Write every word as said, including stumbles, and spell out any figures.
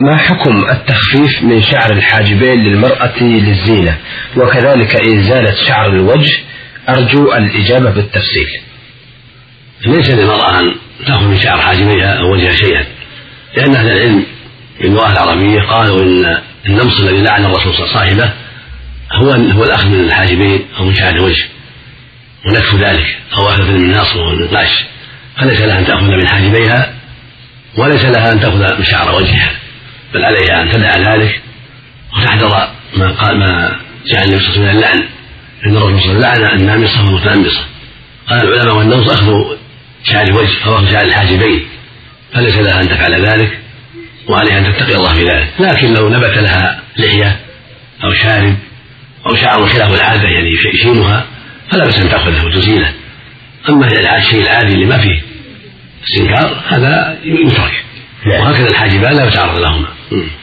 ما حكم التخفيف من شعر الحاجبين للمرأة للزينة، وكذلك إزالة شعر الوجه؟ أرجو الإجابة بالتفصيل. ليس للمرأة أن تأخذ من شعر حاجبيها أو وجهها شيئا، لأن أهل العلم باللغة العربية قالوا إن النمص الذي لعن الرسول صلى الله عليه وسلم صاحبه هو هو الأخذ من الحاجبين أو من شعر الوجه ونكف ذلك، أو أخذ من الناصر والنقاش، فليس لها أن تأخذ من حاجبيها وليس لها أن تأخذ من شعر وجهها، بل عليها أن تدع ذلك وتحذر ما قال ما جاء النبي صلى الله عليه وسلم من اللعن، إن الرسول صلى الله عليه وسلم لعن النامصة والمتنمصة. قال العلماء والنمص أخذ شعر الوجه أو أخذ شعر الحاجبين، فليس لها أن تفعل ذلك وعليها أن تتقي الله في ذلك. لكن لو نبت لها لحية أو شارب أو شعر خلاف العادة يعني يشينها فلا بأس أن تأخذه وتزيله. أما الشيء العادي اللي ما فيه استنكار هذا يترك، وهكذا الحاجبان لا يتعرض لهما.